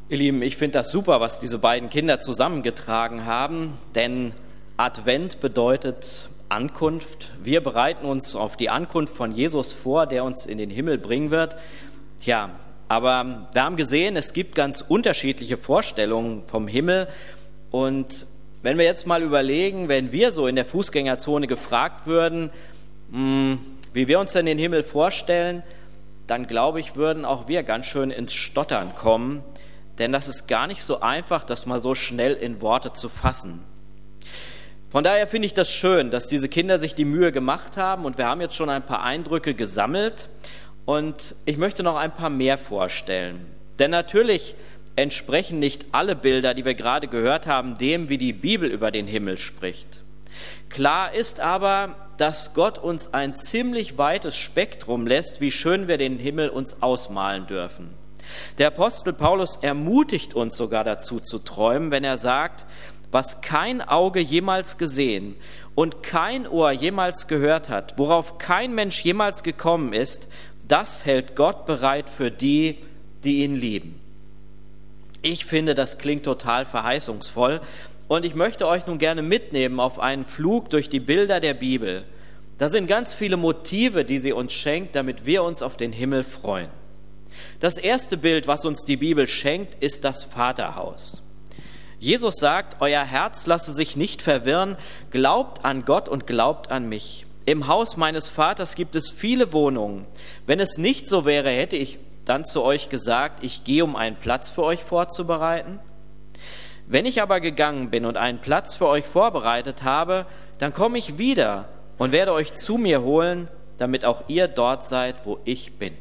Ihr Lieben, ich finde das super, was diese beiden Kinder zusammengetragen haben, denn Advent bedeutet Ankunft. Wir bereiten uns auf die Ankunft von Jesus vor, der uns in den Himmel bringen wird. Tja, aber wir haben gesehen, es gibt ganz unterschiedliche Vorstellungen vom Himmel. Und wenn wir jetzt mal überlegen, wenn wir so in der Fußgängerzone gefragt würden, wie wir uns denn den Himmel vorstellen, dann glaube ich, würden auch wir ganz schön ins Stottern kommen. Denn das ist gar nicht so einfach, das mal so schnell in Worte zu fassen. Von daher finde ich das schön, dass diese Kinder sich die Mühe gemacht haben und wir haben jetzt schon ein paar Eindrücke gesammelt und ich möchte noch ein paar mehr vorstellen. Denn natürlich entsprechen nicht alle Bilder, die wir gerade gehört haben, dem, wie die Bibel über den Himmel spricht. Klar ist aber, dass Gott uns ein ziemlich weites Spektrum lässt, wie schön wir den Himmel uns ausmalen dürfen. Der Apostel Paulus ermutigt uns sogar dazu zu träumen, wenn er sagt, was kein Auge jemals gesehen und kein Ohr jemals gehört hat, worauf kein Mensch jemals gekommen ist, das hält Gott bereit für die, die ihn lieben. Ich finde, das klingt total verheißungsvoll und ich möchte euch nun gerne mitnehmen auf einen Flug durch die Bilder der Bibel. Da sind ganz viele Motive, die sie uns schenkt, damit wir uns auf den Himmel freuen. Das erste Bild, was uns die Bibel schenkt, ist das Vaterhaus. Jesus sagt, euer Herz lasse sich nicht verwirren, glaubt an Gott und glaubt an mich. Im Haus meines Vaters gibt es viele Wohnungen. Wenn es nicht so wäre, hätte ich dann zu euch gesagt, ich gehe, um einen Platz für euch vorzubereiten. Wenn ich aber gegangen bin und einen Platz für euch vorbereitet habe, dann komme ich wieder und werde euch zu mir holen, damit auch ihr dort seid, wo ich bin.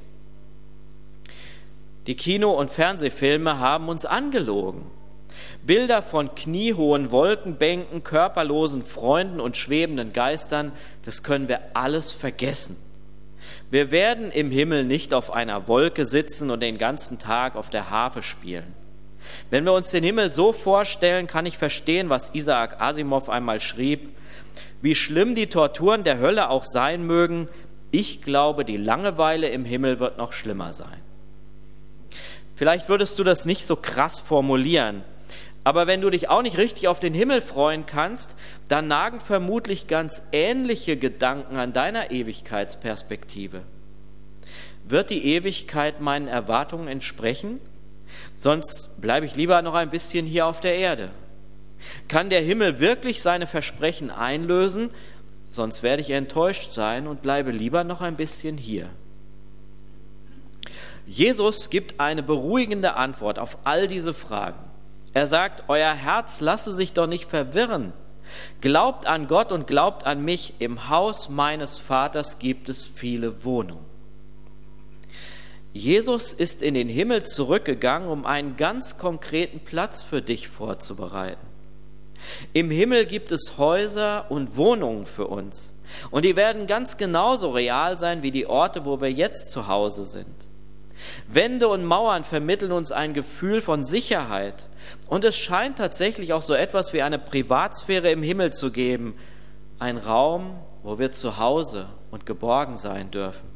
Die Kino- und Fernsehfilme haben uns angelogen. Bilder von kniehohen Wolkenbänken, körperlosen Freunden und schwebenden Geistern, das können wir alles vergessen. Wir werden im Himmel nicht auf einer Wolke sitzen und den ganzen Tag auf der Harfe spielen. Wenn wir uns den Himmel so vorstellen, kann ich verstehen, was Isaac Asimov einmal schrieb. Wie schlimm die Torturen der Hölle auch sein mögen, ich glaube, die Langeweile im Himmel wird noch schlimmer sein. Vielleicht würdest du das nicht so krass formulieren, aber wenn du dich auch nicht richtig auf den Himmel freuen kannst, dann nagen vermutlich ganz ähnliche Gedanken an deiner Ewigkeitsperspektive. Wird die Ewigkeit meinen Erwartungen entsprechen? Sonst bleibe ich lieber noch ein bisschen hier auf der Erde. Kann der Himmel wirklich seine Versprechen einlösen? Sonst werde ich enttäuscht sein und bleibe lieber noch ein bisschen hier. Jesus gibt eine beruhigende Antwort auf all diese Fragen. Er sagt, euer Herz lasse sich doch nicht verwirren. Glaubt an Gott und glaubt an mich. Im Haus meines Vaters gibt es viele Wohnungen. Jesus ist in den Himmel zurückgegangen, um einen ganz konkreten Platz für dich vorzubereiten. Im Himmel gibt es Häuser und Wohnungen für uns. Und die werden ganz genauso real sein wie die Orte, wo wir jetzt zu Hause sind. Wände und Mauern vermitteln uns ein Gefühl von Sicherheit. Und es scheint tatsächlich auch so etwas wie eine Privatsphäre im Himmel zu geben. Ein Raum, wo wir zu Hause und geborgen sein dürfen.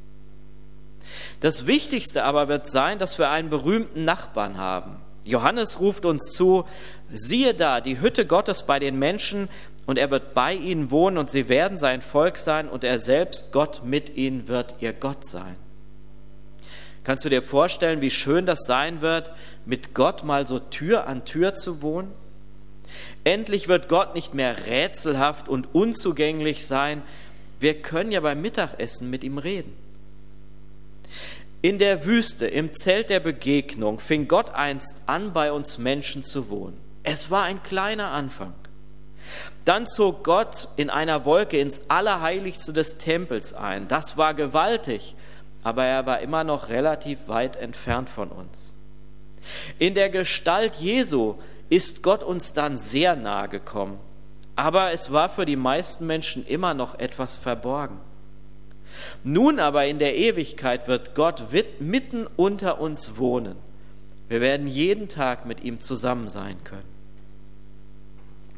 Das Wichtigste aber wird sein, dass wir einen berühmten Nachbarn haben. Johannes ruft uns zu, siehe da, die Hütte Gottes bei den Menschen, und er wird bei ihnen wohnen und sie werden sein Volk sein und er selbst, Gott mit ihnen, wird ihr Gott sein. Kannst du dir vorstellen, wie schön das sein wird, mit Gott mal so Tür an Tür zu wohnen? Endlich wird Gott nicht mehr rätselhaft und unzugänglich sein. Wir können ja beim Mittagessen mit ihm reden. In der Wüste, im Zelt der Begegnung, fing Gott einst an, bei uns Menschen zu wohnen. Es war ein kleiner Anfang. Dann zog Gott in einer Wolke ins Allerheiligste des Tempels ein. Das war gewaltig. Aber er war immer noch relativ weit entfernt von uns. In der Gestalt Jesu ist Gott uns dann sehr nahe gekommen, aber es war für die meisten Menschen immer noch etwas verborgen. Nun aber in der Ewigkeit wird Gott mitten unter uns wohnen. Wir werden jeden Tag mit ihm zusammen sein können.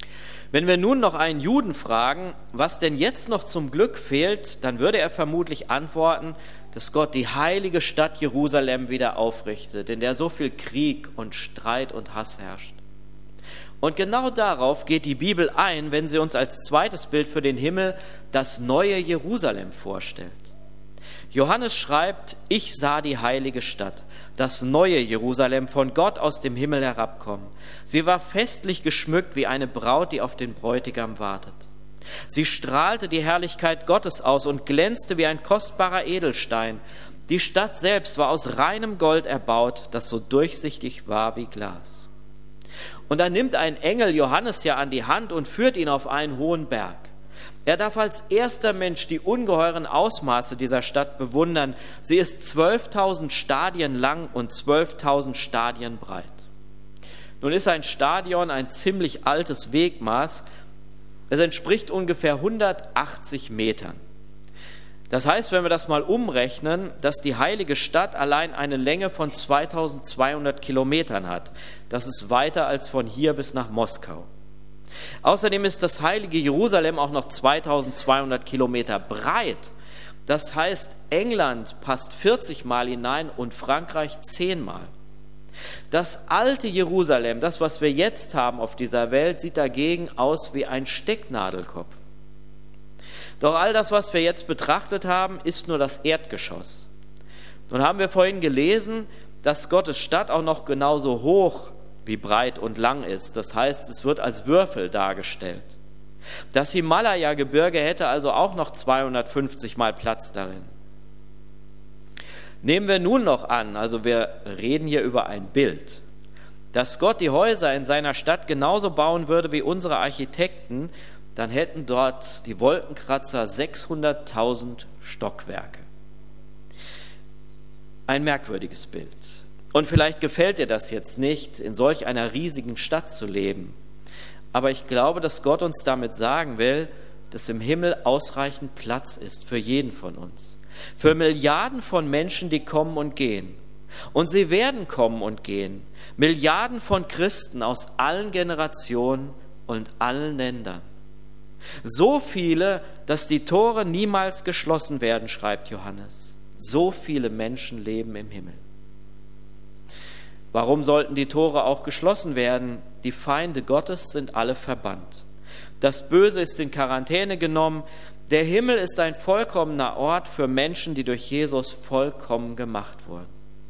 Wenn wir nun noch einen Juden fragen, was denn jetzt noch zum Glück fehlt, dann würde er vermutlich antworten, dass Gott die heilige Stadt Jerusalem wieder aufrichtet, in der so viel Krieg und Streit und Hass herrscht. Und genau darauf geht die Bibel ein, wenn sie uns als zweites Bild für den Himmel das neue Jerusalem vorstellt. Johannes schreibt, ich sah die heilige Stadt, das neue Jerusalem von Gott aus dem Himmel herabkommen. Sie war festlich geschmückt wie eine Braut, die auf den Bräutigam wartet. Sie strahlte die Herrlichkeit Gottes aus und glänzte wie ein kostbarer Edelstein. Die Stadt selbst war aus reinem Gold erbaut, das so durchsichtig war wie Glas. Und dann nimmt ein Engel Johannes ja an die Hand und führt ihn auf einen hohen Berg. Er darf als erster Mensch die ungeheuren Ausmaße dieser Stadt bewundern. Sie ist 12.000 Stadien lang und 12.000 Stadien breit. Nun ist ein Stadion ein ziemlich altes Wegmaß. Es entspricht ungefähr 180 Metern. Das heißt, wenn wir das mal umrechnen, dass die heilige Stadt allein eine Länge von 2.200 Kilometern hat. Das ist weiter als von hier bis nach Moskau. Außerdem ist das heilige Jerusalem auch noch 2.200 Kilometer breit. Das heißt, England passt 40 Mal hinein und Frankreich 10 Mal. Das alte Jerusalem, das, was wir jetzt haben auf dieser Welt, sieht dagegen aus wie ein Stecknadelkopf. Doch all das, was wir jetzt betrachtet haben, ist nur das Erdgeschoss. Nun haben wir vorhin gelesen, dass Gottes Stadt auch noch genauso hoch wie breit und lang ist. Das heißt, es wird als Würfel dargestellt. Das Himalaya-Gebirge hätte also auch noch 250 Mal Platz darin. Nehmen wir nun noch an, also wir reden hier über ein Bild, dass Gott die Häuser in seiner Stadt genauso bauen würde wie unsere Architekten, dann hätten dort die Wolkenkratzer 600.000 Stockwerke. Ein merkwürdiges Bild. Und vielleicht gefällt dir das jetzt nicht, in solch einer riesigen Stadt zu leben. Aber ich glaube, dass Gott uns damit sagen will, dass im Himmel ausreichend Platz ist für jeden von uns. Für Milliarden von Menschen, die kommen und gehen. Und sie werden kommen und gehen. Milliarden von Christen aus allen Generationen und allen Ländern. So viele, dass die Tore niemals geschlossen werden, schreibt Johannes. So viele Menschen leben im Himmel. Warum sollten die Tore auch geschlossen werden? Die Feinde Gottes sind alle verbannt. Das Böse ist in Quarantäne genommen. Der Himmel ist ein vollkommener Ort für Menschen, die durch Jesus vollkommen gemacht wurden.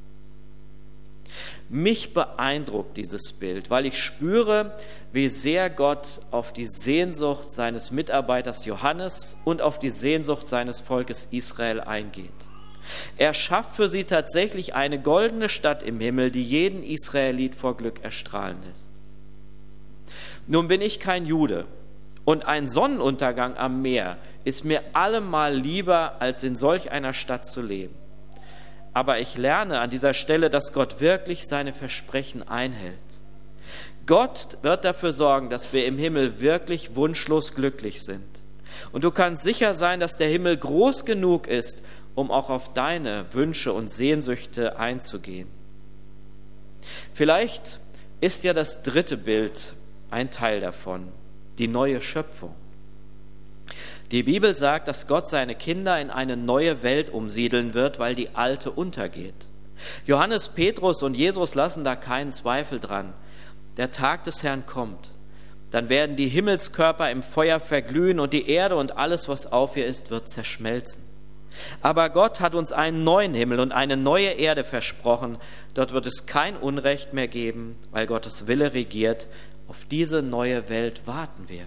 Mich beeindruckt dieses Bild, weil ich spüre, wie sehr Gott auf die Sehnsucht seines Mitarbeiters Johannes und auf die Sehnsucht seines Volkes Israel eingeht. Er schafft für sie tatsächlich eine goldene Stadt im Himmel, die jeden Israelit vor Glück erstrahlen lässt. Nun bin ich kein Jude und ein Sonnenuntergang am Meer ist mir allemal lieber, als in solch einer Stadt zu leben. Aber ich lerne an dieser Stelle, dass Gott wirklich seine Versprechen einhält. Gott wird dafür sorgen, dass wir im Himmel wirklich wunschlos glücklich sind. Und du kannst sicher sein, dass der Himmel groß genug ist, um auch auf deine Wünsche und Sehnsüchte einzugehen. Vielleicht ist ja das dritte Bild ein Teil davon, die neue Schöpfung. Die Bibel sagt, dass Gott seine Kinder in eine neue Welt umsiedeln wird, weil die alte untergeht. Johannes, Petrus und Jesus lassen da keinen Zweifel dran. Der Tag des Herrn kommt. Dann werden die Himmelskörper im Feuer verglühen und die Erde und alles, was auf ihr ist, wird zerschmelzen. Aber Gott hat uns einen neuen Himmel und eine neue Erde versprochen. Dort wird es kein Unrecht mehr geben, weil Gottes Wille regiert. Auf diese neue Welt warten wir.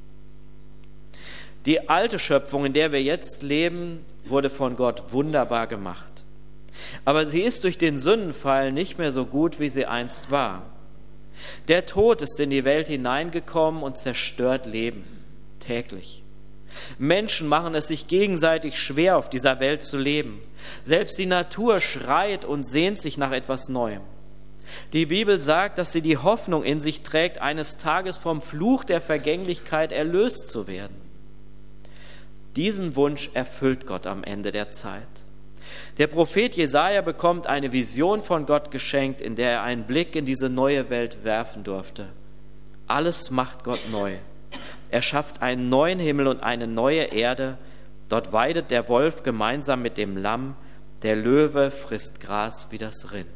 Die alte Schöpfung, in der wir jetzt leben, wurde von Gott wunderbar gemacht. Aber sie ist durch den Sündenfall nicht mehr so gut, wie sie einst war. Der Tod ist in die Welt hineingekommen und zerstört Leben täglich. Menschen machen es sich gegenseitig schwer, auf dieser Welt zu leben. Selbst die Natur schreit und sehnt sich nach etwas Neuem. Die Bibel sagt, dass sie die Hoffnung in sich trägt, eines Tages vom Fluch der Vergänglichkeit erlöst zu werden. Diesen Wunsch erfüllt Gott am Ende der Zeit. Der Prophet Jesaja bekommt eine Vision von Gott geschenkt, in der er einen Blick in diese neue Welt werfen durfte. Alles macht Gott neu. Er schafft einen neuen Himmel und eine neue Erde. Dort weidet der Wolf gemeinsam mit dem Lamm, der Löwe frisst Gras wie das Rind.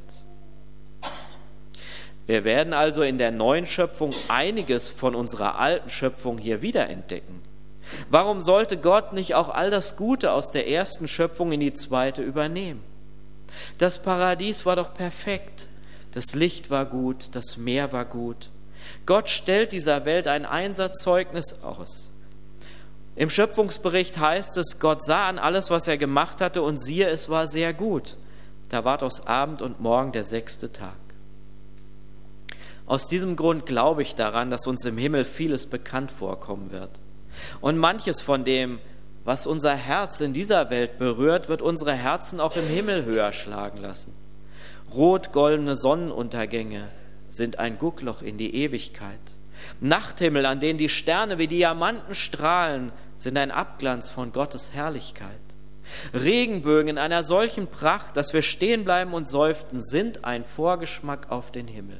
Wir werden also in der neuen Schöpfung einiges von unserer alten Schöpfung hier wiederentdecken. Warum sollte Gott nicht auch all das Gute aus der ersten Schöpfung in die zweite übernehmen? Das Paradies war doch perfekt. Das Licht war gut, das Meer war gut. Gott stellt dieser Welt ein Einsatzzeugnis aus. Im Schöpfungsbericht heißt es, Gott sah an alles, was er gemacht hatte, und siehe, es war sehr gut. Da ward aus Abend und Morgen der 6. Tag. Aus diesem Grund glaube ich daran, dass uns im Himmel vieles bekannt vorkommen wird. Und manches von dem, was unser Herz in dieser Welt berührt, wird unsere Herzen auch im Himmel höher schlagen lassen. Rot-goldene Sonnenuntergänge sind ein Guckloch in die Ewigkeit. Nachthimmel, an denen die Sterne wie Diamanten strahlen, sind ein Abglanz von Gottes Herrlichkeit. Regenbögen in einer solchen Pracht, dass wir stehen bleiben und seufzen, sind ein Vorgeschmack auf den Himmel.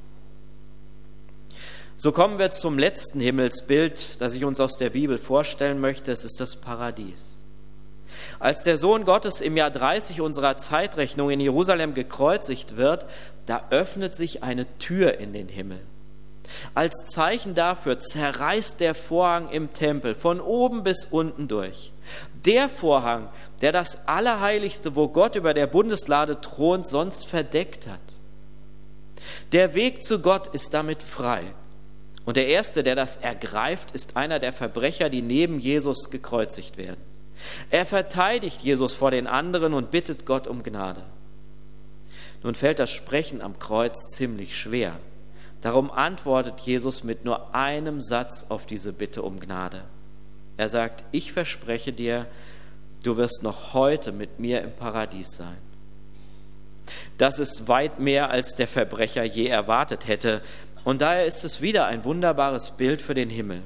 So kommen wir zum letzten Himmelsbild, das ich uns aus der Bibel vorstellen möchte. Es ist das Paradies. Als der Sohn Gottes im Jahr 30 unserer Zeitrechnung in Jerusalem gekreuzigt wird, da öffnet sich eine Tür in den Himmel. Als Zeichen dafür zerreißt der Vorhang im Tempel von oben bis unten durch. Der Vorhang, der das Allerheiligste, wo Gott über der Bundeslade thront, sonst verdeckt hat. Der Weg zu Gott ist damit frei. Und der Erste, der das ergreift, ist einer der Verbrecher, die neben Jesus gekreuzigt werden. Er verteidigt Jesus vor den anderen und bittet Gott um Gnade. Nun fällt das Sprechen am Kreuz ziemlich schwer. Darum antwortet Jesus mit nur einem Satz auf diese Bitte um Gnade. Er sagt, ich verspreche dir, du wirst noch heute mit mir im Paradies sein. Das ist weit mehr, als der Verbrecher je erwartet hätte. Und daher ist es wieder ein wunderbares Bild für den Himmel.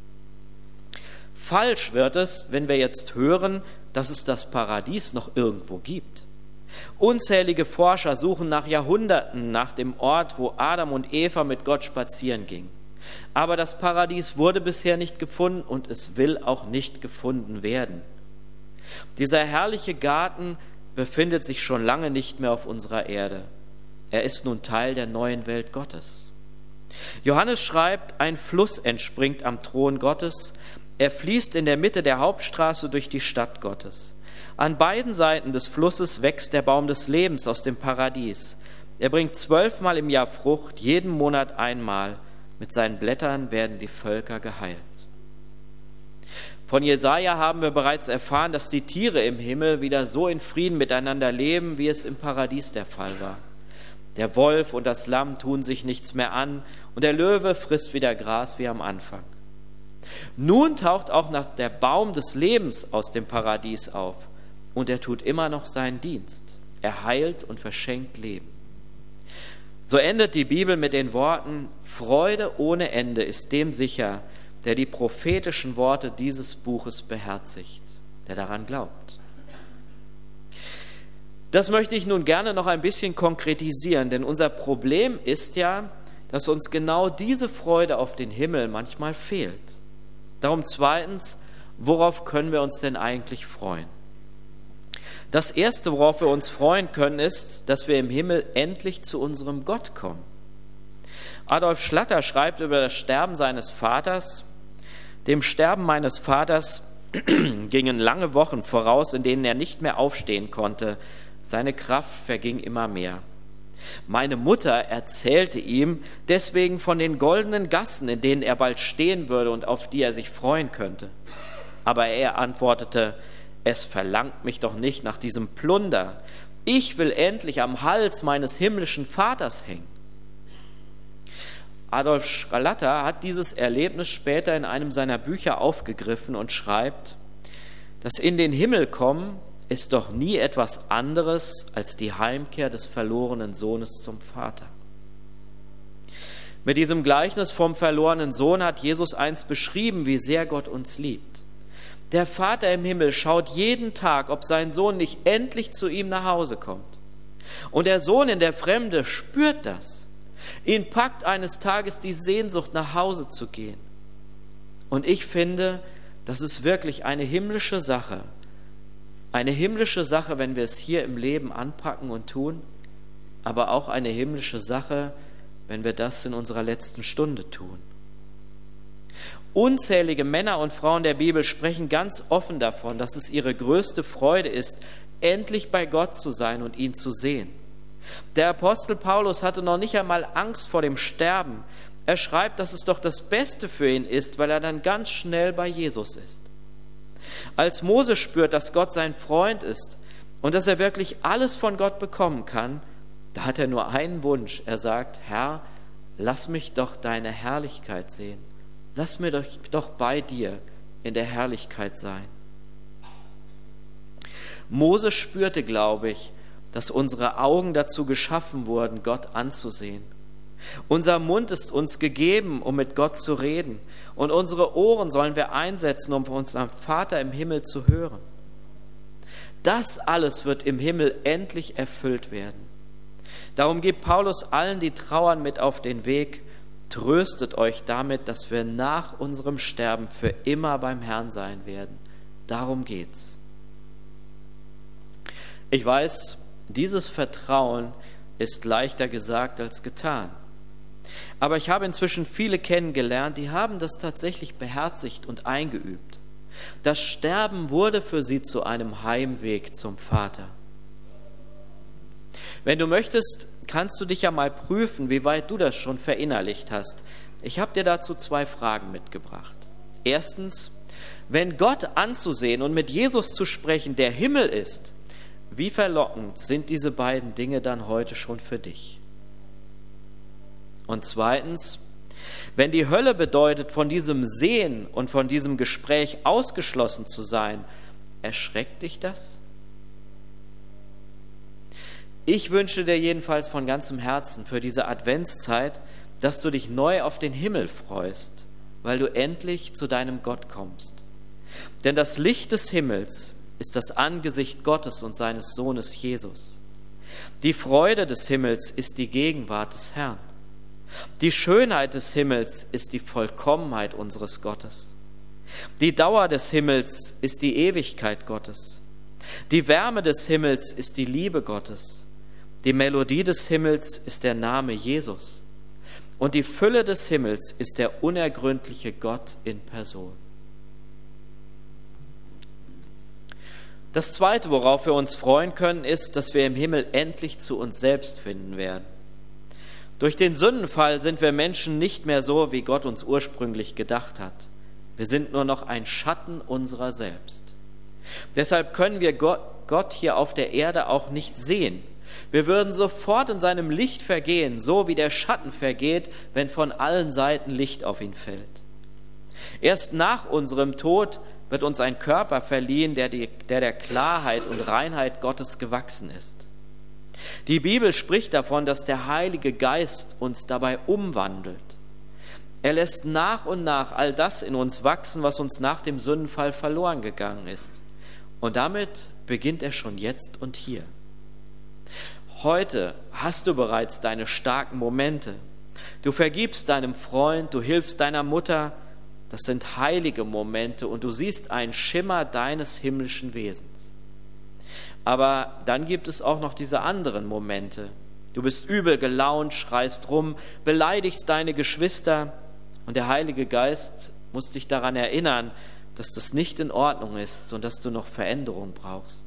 Falsch wird es, wenn wir jetzt hören, dass es das Paradies noch irgendwo gibt. Unzählige Forscher suchen nach Jahrhunderten nach dem Ort, wo Adam und Eva mit Gott spazieren gingen. Aber das Paradies wurde bisher nicht gefunden und es will auch nicht gefunden werden. Dieser herrliche Garten befindet sich schon lange nicht mehr auf unserer Erde. Er ist nun Teil der neuen Welt Gottes. Johannes schreibt, ein Fluss entspringt am Thron Gottes. Er fließt in der Mitte der Hauptstraße durch die Stadt Gottes. An beiden Seiten des Flusses wächst der Baum des Lebens aus dem Paradies. Er bringt 12-mal im Jahr Frucht, jeden Monat einmal. Mit seinen Blättern werden die Völker geheilt. Von Jesaja haben wir bereits erfahren, dass die Tiere im Himmel wieder so in Frieden miteinander leben, wie es im Paradies der Fall war. Der Wolf und das Lamm tun sich nichts mehr an und der Löwe frisst wieder Gras wie am Anfang. Nun taucht auch noch der Baum des Lebens aus dem Paradies auf und er tut immer noch seinen Dienst. Er heilt und verschenkt Leben. So endet die Bibel mit den Worten, Freude ohne Ende ist dem sicher, der die prophetischen Worte dieses Buches beherzigt, der daran glaubt. Das möchte ich nun gerne noch ein bisschen konkretisieren, denn unser Problem ist ja, dass uns genau diese Freude auf den Himmel manchmal fehlt. Darum zweitens, worauf können wir uns denn eigentlich freuen? Das Erste, worauf wir uns freuen können, ist, dass wir im Himmel endlich zu unserem Gott kommen. Adolf Schlatter schreibt über das Sterben seines Vaters, dem Sterben meines Vaters gingen lange Wochen voraus, in denen er nicht mehr aufstehen konnte. Seine Kraft verging immer mehr. Meine Mutter erzählte ihm deswegen von den goldenen Gassen, in denen er bald stehen würde und auf die er sich freuen könnte. Aber er antwortete, es verlangt mich doch nicht nach diesem Plunder. Ich will endlich am Hals meines himmlischen Vaters hängen. Adolf Schlatter hat dieses Erlebnis später in einem seiner Bücher aufgegriffen und schreibt, das in den Himmel kommen ist doch nie etwas anderes als die Heimkehr des verlorenen Sohnes zum Vater. Mit diesem Gleichnis vom verlorenen Sohn hat Jesus einst beschrieben, wie sehr Gott uns liebt. Der Vater im Himmel schaut jeden Tag, ob sein Sohn nicht endlich zu ihm nach Hause kommt. Und der Sohn in der Fremde spürt das. Ihn packt eines Tages die Sehnsucht, nach Hause zu gehen. Und ich finde, das ist wirklich eine himmlische Sache. Eine himmlische Sache, wenn wir es hier im Leben anpacken und tun, aber auch eine himmlische Sache, wenn wir das in unserer letzten Stunde tun. Unzählige Männer und Frauen der Bibel sprechen ganz offen davon, dass es ihre größte Freude ist, endlich bei Gott zu sein und ihn zu sehen. Der Apostel Paulus hatte noch nicht einmal Angst vor dem Sterben. Er schreibt, dass es doch das Beste für ihn ist, weil er dann ganz schnell bei Jesus ist. Als Mose spürt, dass Gott sein Freund ist und dass er wirklich alles von Gott bekommen kann, da hat er nur einen Wunsch. Er sagt, Herr, lass mich doch deine Herrlichkeit sehen. Lass mir doch bei dir in der Herrlichkeit sein. Mose spürte, glaube ich, dass unsere Augen dazu geschaffen wurden, Gott anzusehen. Unser Mund ist uns gegeben, um mit Gott zu reden. Und unsere Ohren sollen wir einsetzen, um von unserem Vater im Himmel zu hören. Das alles wird im Himmel endlich erfüllt werden. Darum gibt Paulus allen, die trauern, mit auf den Weg. Tröstet euch damit, dass wir nach unserem Sterben für immer beim Herrn sein werden. Darum geht's. Ich weiß, dieses Vertrauen ist leichter gesagt als getan. Aber ich habe inzwischen viele kennengelernt, die haben das tatsächlich beherzigt und eingeübt. Das Sterben wurde für sie zu einem Heimweg zum Vater. Wenn du möchtest, kannst du dich ja mal prüfen, wie weit du das schon verinnerlicht hast. Ich habe dir dazu 2 Fragen mitgebracht. Erstens, wenn Gott anzusehen und mit Jesus zu sprechen der Himmel ist, wie verlockend sind diese beiden Dinge dann heute schon für dich? Und zweitens, wenn die Hölle bedeutet, von diesem Sehen und von diesem Gespräch ausgeschlossen zu sein, erschreckt dich das? Ich wünsche dir jedenfalls von ganzem Herzen für diese Adventszeit, dass du dich neu auf den Himmel freust, weil du endlich zu deinem Gott kommst. Denn das Licht des Himmels ist das Angesicht Gottes und seines Sohnes Jesus. Die Freude des Himmels ist die Gegenwart des Herrn. Die Schönheit des Himmels ist die Vollkommenheit unseres Gottes. Die Dauer des Himmels ist die Ewigkeit Gottes. Die Wärme des Himmels ist die Liebe Gottes. Die Melodie des Himmels ist der Name Jesus. Und die Fülle des Himmels ist der unergründliche Gott in Person. Das Zweite, worauf wir uns freuen können, ist, dass wir im Himmel endlich zu uns selbst finden werden. Durch den Sündenfall sind wir Menschen nicht mehr so, wie Gott uns ursprünglich gedacht hat. Wir sind nur noch ein Schatten unserer selbst. Deshalb können wir Gott hier auf der Erde auch nicht sehen. Wir würden sofort in seinem Licht vergehen, so wie der Schatten vergeht, wenn von allen Seiten Licht auf ihn fällt. Erst nach unserem Tod wird uns ein Körper verliehen, der Klarheit und Reinheit Gottes gewachsen ist. Die Bibel spricht davon, dass der Heilige Geist uns dabei umwandelt. Er lässt nach und nach all das in uns wachsen, was uns nach dem Sündenfall verloren gegangen ist. Und damit beginnt er schon jetzt und hier. Heute hast du bereits deine starken Momente. Du vergibst deinem Freund, du hilfst deiner Mutter. Das sind heilige Momente und du siehst einen Schimmer deines himmlischen Wesens. Aber dann gibt es auch noch diese anderen Momente. Du bist übel gelaunt, schreist rum, beleidigst deine Geschwister und der Heilige Geist muss dich daran erinnern, dass das nicht in Ordnung ist und dass du noch Veränderung brauchst.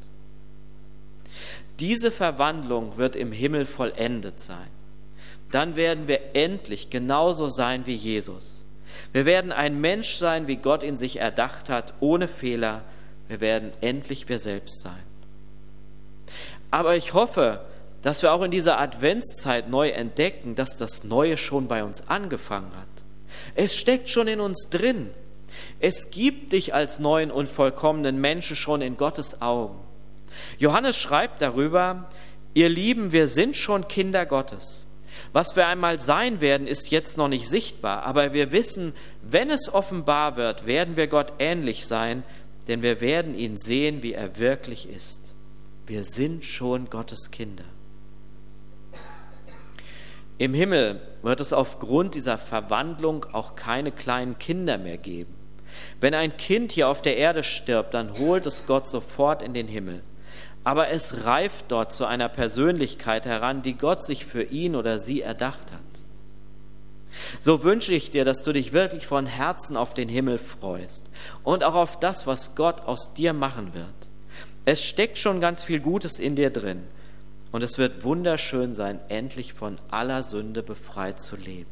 Diese Verwandlung wird im Himmel vollendet sein. Dann werden wir endlich genauso sein wie Jesus. Wir werden ein Mensch sein, wie Gott ihn sich erdacht hat, ohne Fehler. Wir werden endlich wir selbst sein. Aber ich hoffe, dass wir auch in dieser Adventszeit neu entdecken, dass das Neue schon bei uns angefangen hat. Es steckt schon in uns drin. Es gibt dich als neuen und vollkommenen Menschen schon in Gottes Augen. Johannes schreibt darüber: Ihr Lieben, wir sind schon Kinder Gottes. Was wir einmal sein werden, ist jetzt noch nicht sichtbar, aber wir wissen, wenn es offenbar wird, werden wir Gott ähnlich sein, denn wir werden ihn sehen, wie er wirklich ist. Wir sind schon Gottes Kinder. Im Himmel wird es aufgrund dieser Verwandlung auch keine kleinen Kinder mehr geben. Wenn ein Kind hier auf der Erde stirbt, dann holt es Gott sofort in den Himmel. Aber es reift dort zu einer Persönlichkeit heran, die Gott sich für ihn oder sie erdacht hat. So wünsche ich dir, dass du dich wirklich von Herzen auf den Himmel freust und auch auf das, was Gott aus dir machen wird. Es steckt schon ganz viel Gutes in dir drin und es wird wunderschön sein, endlich von aller Sünde befreit zu leben.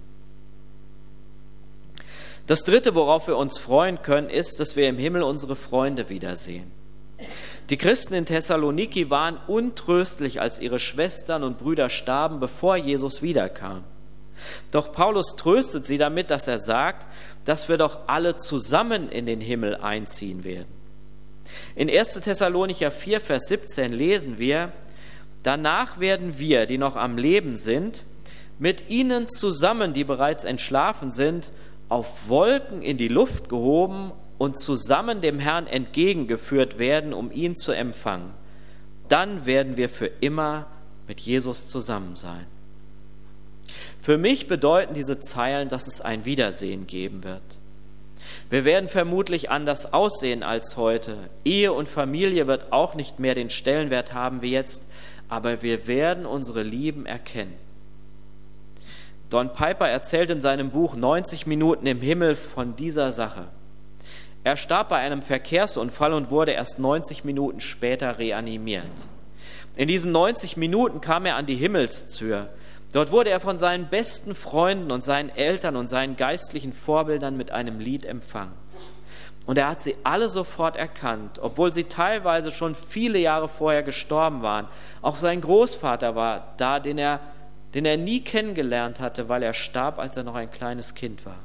Das Dritte, worauf wir uns freuen können, ist, dass wir im Himmel unsere Freunde wiedersehen. Die Christen in Thessaloniki waren untröstlich, als ihre Schwestern und Brüder starben, bevor Jesus wiederkam. Doch Paulus tröstet sie damit, dass er sagt, dass wir doch alle zusammen in den Himmel einziehen werden. In 1. Thessalonicher 4, Vers 17 lesen wir: Danach werden wir, die noch am Leben sind, mit ihnen zusammen, die bereits entschlafen sind, auf Wolken in die Luft gehoben und zusammen dem Herrn entgegengeführt werden, um ihn zu empfangen. Dann werden wir für immer mit Jesus zusammen sein. Für mich bedeuten diese Zeilen, dass es ein Wiedersehen geben wird. Wir werden vermutlich anders aussehen als heute. Ehe und Familie wird auch nicht mehr den Stellenwert haben wie jetzt, aber wir werden unsere Lieben erkennen. Don Piper erzählt in seinem Buch 90 Minuten im Himmel von dieser Sache. Er starb bei einem Verkehrsunfall und wurde erst 90 Minuten später reanimiert. In diesen 90 Minuten kam er an die Himmelstür. Dort wurde er von seinen besten Freunden und seinen Eltern und seinen geistlichen Vorbildern mit einem Lied empfangen. Und er hat sie alle sofort erkannt, obwohl sie teilweise schon viele Jahre vorher gestorben waren. Auch sein Großvater war da, den er nie kennengelernt hatte, weil er starb, als er noch ein kleines Kind war.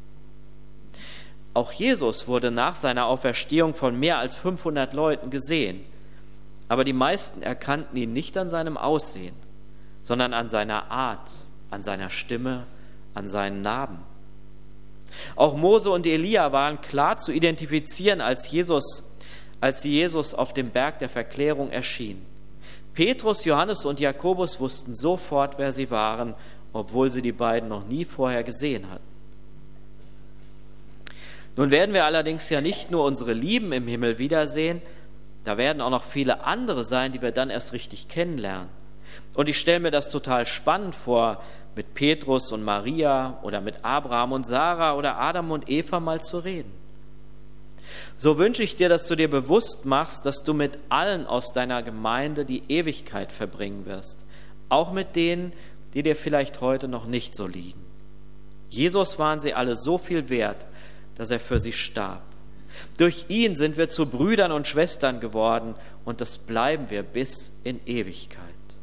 Auch Jesus wurde nach seiner Auferstehung von mehr als 500 Leuten gesehen. Aber die meisten erkannten ihn nicht an seinem Aussehen, sondern an seiner Art, an seiner Stimme, an seinen Narben. Auch Mose und Elia waren klar zu identifizieren, als sie Jesus auf dem Berg der Verklärung erschien. Petrus, Johannes und Jakobus wussten sofort, wer sie waren, obwohl sie die beiden noch nie vorher gesehen hatten. Nun werden wir allerdings ja nicht nur unsere Lieben im Himmel wiedersehen, da werden auch noch viele andere sein, die wir dann erst richtig kennenlernen. Und ich stelle mir das total spannend vor, mit Petrus und Maria oder mit Abraham und Sarah oder Adam und Eva mal zu reden. So wünsche ich dir, dass du dir bewusst machst, dass du mit allen aus deiner Gemeinde die Ewigkeit verbringen wirst, auch mit denen, die dir vielleicht heute noch nicht so liegen. Jesus waren sie alle so viel wert, dass er für sie starb. Durch ihn sind wir zu Brüdern und Schwestern geworden und das bleiben wir bis in Ewigkeit.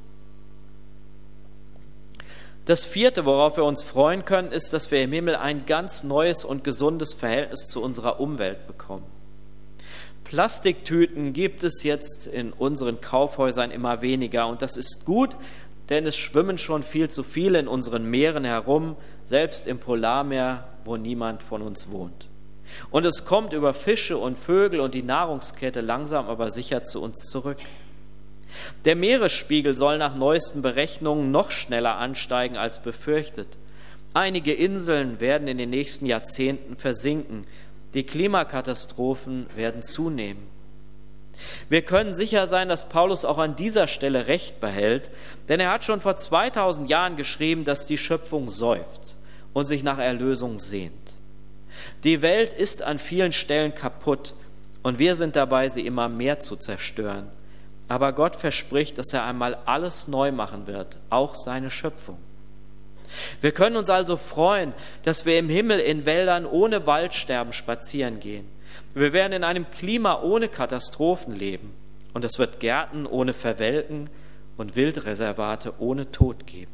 Das Vierte, worauf wir uns freuen können, ist, dass wir im Himmel ein ganz neues und gesundes Verhältnis zu unserer Umwelt bekommen. Plastiktüten gibt es jetzt in unseren Kaufhäusern immer weniger und das ist gut, denn es schwimmen schon viel zu viele in unseren Meeren herum, selbst im Polarmeer, wo niemand von uns wohnt. Und es kommt über Fische und Vögel und die Nahrungskette langsam aber sicher zu uns zurück. Der Meeresspiegel soll nach neuesten Berechnungen noch schneller ansteigen als befürchtet. Einige Inseln werden in den nächsten Jahrzehnten versinken. Die Klimakatastrophen werden zunehmen. Wir können sicher sein, dass Paulus auch an dieser Stelle Recht behält, denn er hat schon vor 2000 Jahren geschrieben, dass die Schöpfung seufzt und sich nach Erlösung sehnt. Die Welt ist an vielen Stellen kaputt und wir sind dabei, sie immer mehr zu zerstören. Aber Gott verspricht, dass er einmal alles neu machen wird, auch seine Schöpfung. Wir können uns also freuen, dass wir im Himmel in Wäldern ohne Waldsterben spazieren gehen. Wir werden in einem Klima ohne Katastrophen leben und es wird Gärten ohne Verwelken und Wildreservate ohne Tod geben.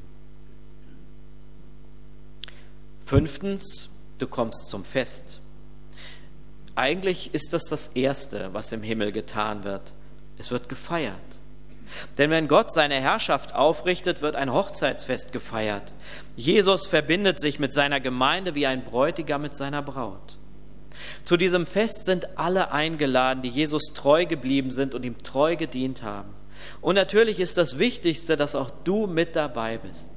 5. Du kommst zum Fest. Eigentlich ist das Erste, was im Himmel getan wird. Es wird gefeiert. Denn wenn Gott seine Herrschaft aufrichtet, wird ein Hochzeitsfest gefeiert. Jesus verbindet sich mit seiner Gemeinde wie ein Bräutigam mit seiner Braut. Zu diesem Fest sind alle eingeladen, die Jesus treu geblieben sind und ihm treu gedient haben. Und natürlich ist das Wichtigste, dass auch du mit dabei bist.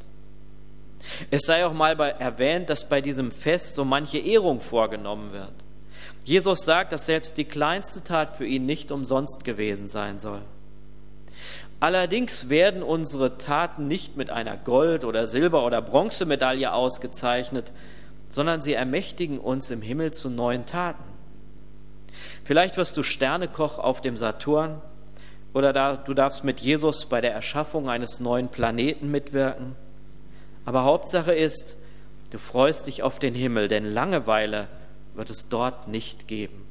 Es sei auch mal erwähnt, dass bei diesem Fest so manche Ehrung vorgenommen wird. Jesus sagt, dass selbst die kleinste Tat für ihn nicht umsonst gewesen sein soll. Allerdings werden unsere Taten nicht mit einer Gold- oder Silber- oder Bronzemedaille ausgezeichnet, sondern sie ermächtigen uns im Himmel zu neuen Taten. Vielleicht wirst du Sternekoch auf dem Saturn oder du darfst mit Jesus bei der Erschaffung eines neuen Planeten mitwirken. Aber Hauptsache ist, du freust dich auf den Himmel, denn Langeweile wird es dort nicht geben.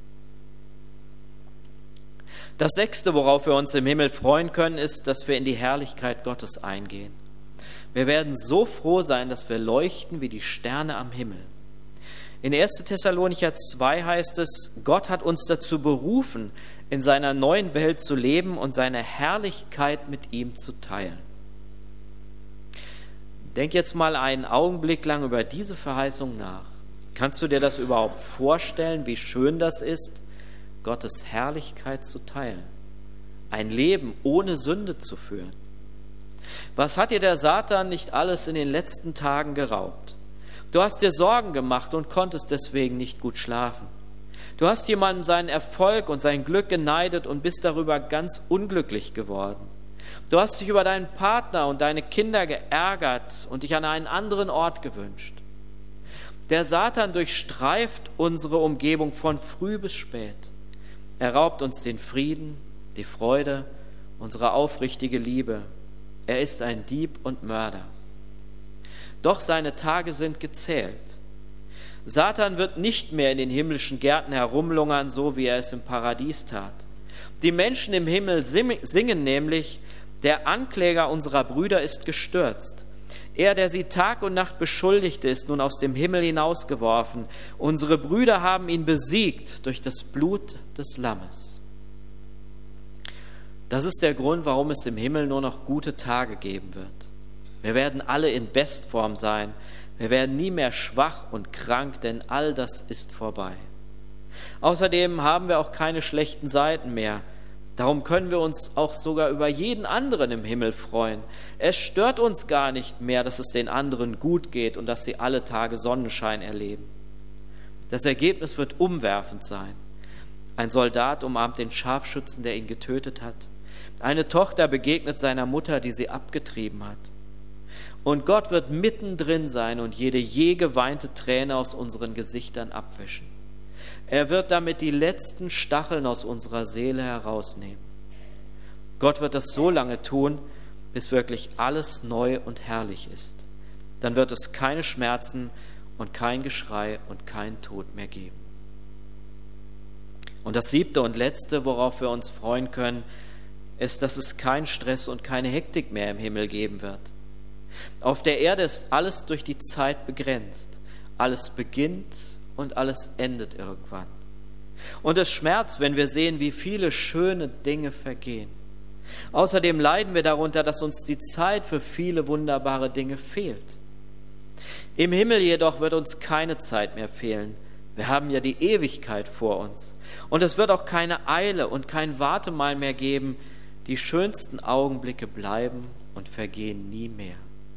Das 6., worauf wir uns im Himmel freuen können, ist, dass wir in die Herrlichkeit Gottes eingehen. Wir werden so froh sein, dass wir leuchten wie die Sterne am Himmel. In 1. Thessalonicher 2 heißt es, Gott hat uns dazu berufen, in seiner neuen Welt zu leben und seine Herrlichkeit mit ihm zu teilen. Denk jetzt mal einen Augenblick lang über diese Verheißung nach. Kannst du dir das überhaupt vorstellen, wie schön das ist, Gottes Herrlichkeit zu teilen, ein Leben ohne Sünde zu führen? Was hat dir der Satan nicht alles in den letzten Tagen geraubt? Du hast dir Sorgen gemacht und konntest deswegen nicht gut schlafen. Du hast jemandem seinen Erfolg und sein Glück geneidet und bist darüber ganz unglücklich geworden. Du hast dich über deinen Partner und deine Kinder geärgert und dich an einen anderen Ort gewünscht. Der Satan durchstreift unsere Umgebung von früh bis spät. Er raubt uns den Frieden, die Freude, unsere aufrichtige Liebe. Er ist ein Dieb und Mörder. Doch seine Tage sind gezählt. Satan wird nicht mehr in den himmlischen Gärten herumlungern, so wie er es im Paradies tat. Die Menschen im Himmel singen nämlich, der Ankläger unserer Brüder ist gestürzt. Er, der sie Tag und Nacht beschuldigte, ist nun aus dem Himmel hinausgeworfen. Unsere Brüder haben ihn besiegt durch das Blut des Lammes. Das ist der Grund, warum es im Himmel nur noch gute Tage geben wird. Wir werden alle in Bestform sein. Wir werden nie mehr schwach und krank, denn all das ist vorbei. Außerdem haben wir auch keine schlechten Seiten mehr. Darum können wir uns auch sogar über jeden anderen im Himmel freuen. Es stört uns gar nicht mehr, dass es den anderen gut geht und dass sie alle Tage Sonnenschein erleben. Das Ergebnis wird umwerfend sein. Ein Soldat umarmt den Scharfschützen, der ihn getötet hat. Eine Tochter begegnet seiner Mutter, die sie abgetrieben hat. Und Gott wird mittendrin sein und jede je geweinte Träne aus unseren Gesichtern abwischen. Er wird damit die letzten Stacheln aus unserer Seele herausnehmen. Gott wird das so lange tun, bis wirklich alles neu und herrlich ist. Dann wird es keine Schmerzen und kein Geschrei und kein Tod mehr geben. Und das 7. und letzte, worauf wir uns freuen können, ist, dass es keinen Stress und keine Hektik mehr im Himmel geben wird. Auf der Erde ist alles durch die Zeit begrenzt. Alles beginnt und alles endet irgendwann. Und es schmerzt, wenn wir sehen, wie viele schöne Dinge vergehen. Außerdem leiden wir darunter, dass uns die Zeit für viele wunderbare Dinge fehlt. Im Himmel jedoch wird uns keine Zeit mehr fehlen. Wir haben ja die Ewigkeit vor uns. Und es wird auch keine Eile und kein Wartemal mehr geben. Die schönsten Augenblicke bleiben und vergehen nie mehr.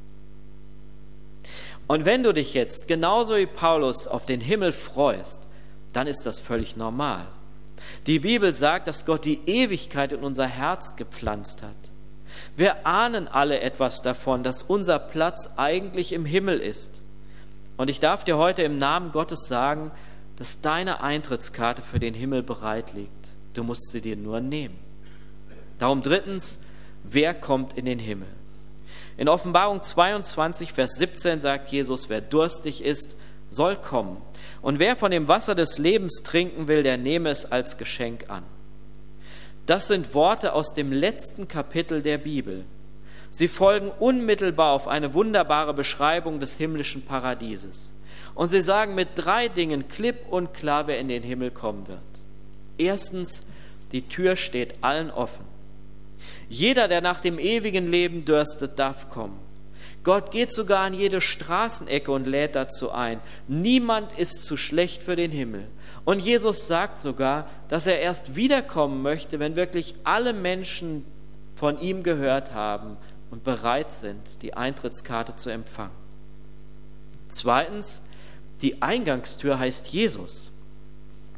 Und wenn du dich jetzt genauso wie Paulus auf den Himmel freust, dann ist das völlig normal. Die Bibel sagt, dass Gott die Ewigkeit in unser Herz gepflanzt hat. Wir ahnen alle etwas davon, dass unser Platz eigentlich im Himmel ist. Und ich darf dir heute im Namen Gottes sagen, dass deine Eintrittskarte für den Himmel bereit liegt. Du musst sie dir nur nehmen. Darum 3. Wer kommt in den Himmel? In Offenbarung 22, Vers 17 sagt Jesus, wer durstig ist, soll kommen. Und wer von dem Wasser des Lebens trinken will, der nehme es als Geschenk an. Das sind Worte aus dem letzten Kapitel der Bibel. Sie folgen unmittelbar auf eine wunderbare Beschreibung des himmlischen Paradieses. Und sie sagen mit 3 Dingen klipp und klar, wer in den Himmel kommen wird. 1. Die Tür steht allen offen. Jeder, der nach dem ewigen Leben dürstet, darf kommen. Gott geht sogar an jede Straßenecke und lädt dazu ein. Niemand ist zu schlecht für den Himmel. Und Jesus sagt sogar, dass er erst wiederkommen möchte, wenn wirklich alle Menschen von ihm gehört haben und bereit sind, die Eintrittskarte zu empfangen. 2. Die Eingangstür heißt Jesus.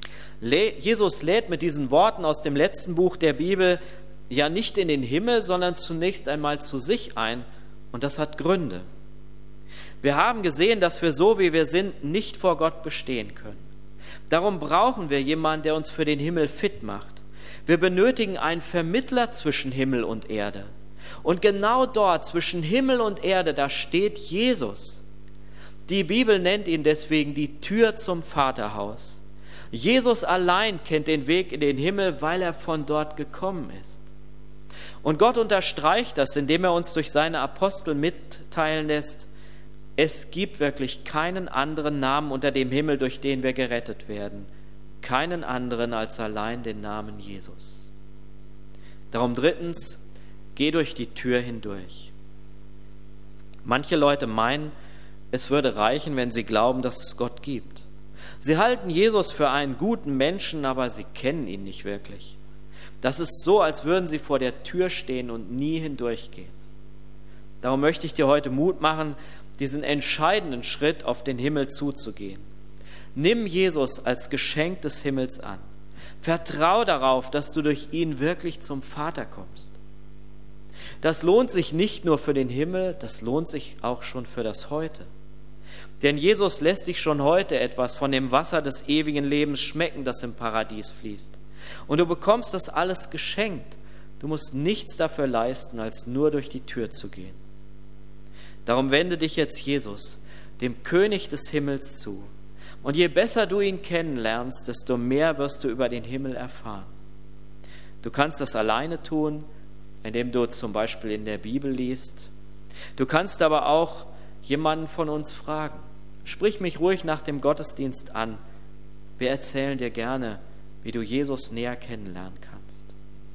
Jesus lädt mit diesen Worten aus dem letzten Buch der Bibel ja nicht in den Himmel, sondern zunächst einmal zu sich ein. Und das hat Gründe. Wir haben gesehen, dass wir so, wie wir sind, nicht vor Gott bestehen können. Darum brauchen wir jemanden, der uns für den Himmel fit macht. Wir benötigen einen Vermittler zwischen Himmel und Erde. Und genau dort, zwischen Himmel und Erde, da steht Jesus. Die Bibel nennt ihn deswegen die Tür zum Vaterhaus. Jesus allein kennt den Weg in den Himmel, weil er von dort gekommen ist. Und Gott unterstreicht das, indem er uns durch seine Apostel mitteilen lässt, es gibt wirklich keinen anderen Namen unter dem Himmel, durch den wir gerettet werden. Keinen anderen als allein den Namen Jesus. Darum drittens, geh durch die Tür hindurch. Manche Leute meinen, es würde reichen, wenn sie glauben, dass es Gott gibt. Sie halten Jesus für einen guten Menschen, aber sie kennen ihn nicht wirklich. Das ist so, als würden sie vor der Tür stehen und nie hindurchgehen. Darum möchte ich dir heute Mut machen, diesen entscheidenden Schritt auf den Himmel zuzugehen. Nimm Jesus als Geschenk des Himmels an. Vertrau darauf, dass du durch ihn wirklich zum Vater kommst. Das lohnt sich nicht nur für den Himmel, das lohnt sich auch schon für das Heute. Denn Jesus lässt dich schon heute etwas von dem Wasser des ewigen Lebens schmecken, das im Paradies fließt. Und du bekommst das alles geschenkt. Du musst nichts dafür leisten, als nur durch die Tür zu gehen. Darum wende dich jetzt Jesus, dem König des Himmels, zu. Und je besser du ihn kennenlernst, desto mehr wirst du über den Himmel erfahren. Du kannst das alleine tun, indem du zum Beispiel in der Bibel liest. Du kannst aber auch jemanden von uns fragen. Sprich mich ruhig nach dem Gottesdienst an. Wir erzählen dir gerne, wie du Jesus näher kennenlernen kannst.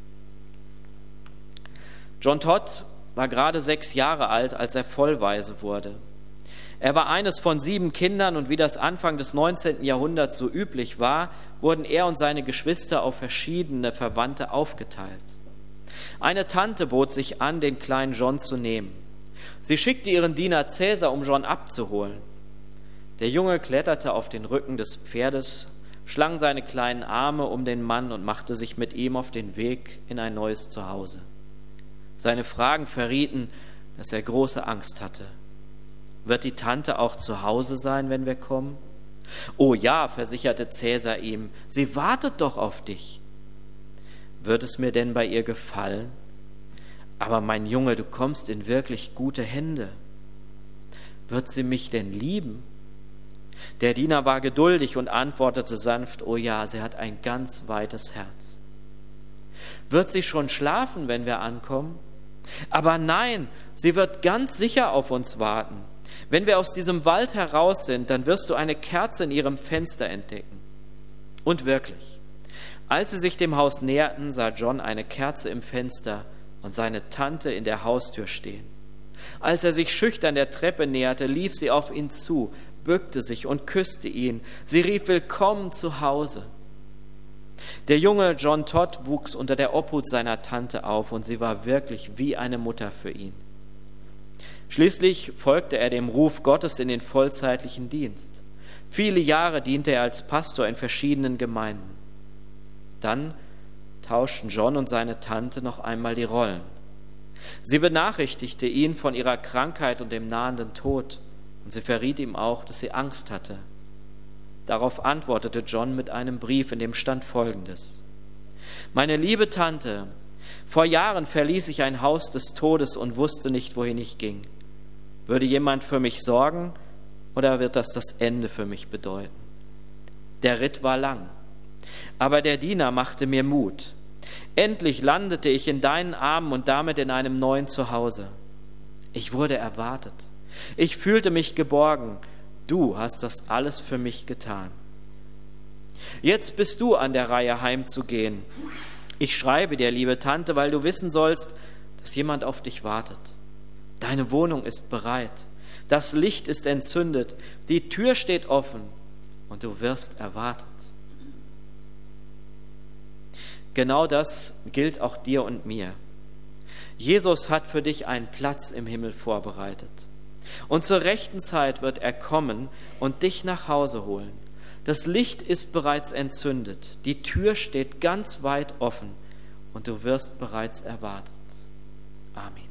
John Todd war gerade 6 Jahre alt, als er vollweise wurde. Er war eines von 7 Kindern und wie das Anfang des 19. Jahrhunderts so üblich war, wurden er und seine Geschwister auf verschiedene Verwandte aufgeteilt. Eine Tante bot sich an, den kleinen John zu nehmen. Sie schickte ihren Diener Cäsar, um John abzuholen. Der Junge kletterte auf den Rücken des Pferdes, schlang seine kleinen Arme um den Mann und machte sich mit ihm auf den Weg in ein neues Zuhause. Seine Fragen verrieten, dass er große Angst hatte. Wird die Tante auch zu Hause sein, wenn wir kommen? Oh ja, versicherte Cäsar ihm, sie wartet doch auf dich. Wird es mir denn bei ihr gefallen? Aber mein Junge, du kommst in wirklich gute Hände. Wird sie mich denn lieben? Der Diener war geduldig und antwortete sanft, oh ja, sie hat ein ganz weites Herz. Wird sie schon schlafen, wenn wir ankommen? Aber nein, sie wird ganz sicher auf uns warten. Wenn wir aus diesem Wald heraus sind, dann wirst du eine Kerze in ihrem Fenster entdecken. Und wirklich, als sie sich dem Haus näherten, sah John eine Kerze im Fenster und seine Tante in der Haustür stehen. Als er sich schüchtern der Treppe näherte, lief sie auf ihn zu, bückte sich und küsste ihn. Sie rief willkommen zu Hause. Der junge John Todd wuchs unter der Obhut seiner Tante auf und sie war wirklich wie eine Mutter für ihn. Schließlich folgte er dem Ruf Gottes in den vollzeitlichen Dienst. Viele Jahre diente er als Pastor in verschiedenen Gemeinden. Dann tauschten John und seine Tante noch einmal die Rollen. Sie benachrichtigte ihn von ihrer Krankheit und dem nahenden Tod und sie verriet ihm auch, dass sie Angst hatte. Darauf antwortete John mit einem Brief, in dem stand Folgendes: Meine liebe Tante, vor Jahren verließ ich ein Haus des Todes und wusste nicht, wohin ich ging. Würde jemand für mich sorgen oder wird das Ende für mich bedeuten? Der Ritt war lang, aber der Diener machte mir Mut. Endlich landete ich in deinen Armen und damit in einem neuen Zuhause. Ich wurde erwartet. Ich fühlte mich geborgen. Du hast das alles für mich getan. Jetzt bist du an der Reihe, heimzugehen. Ich schreibe dir, liebe Tante, weil du wissen sollst, dass jemand auf dich wartet. Deine Wohnung ist bereit. Das Licht ist entzündet. Die Tür steht offen und du wirst erwartet. Genau das gilt auch dir und mir. Jesus hat für dich einen Platz im Himmel vorbereitet. Und zur rechten Zeit wird er kommen und dich nach Hause holen. Das Licht ist bereits entzündet, die Tür steht ganz weit offen und du wirst bereits erwartet. Amen.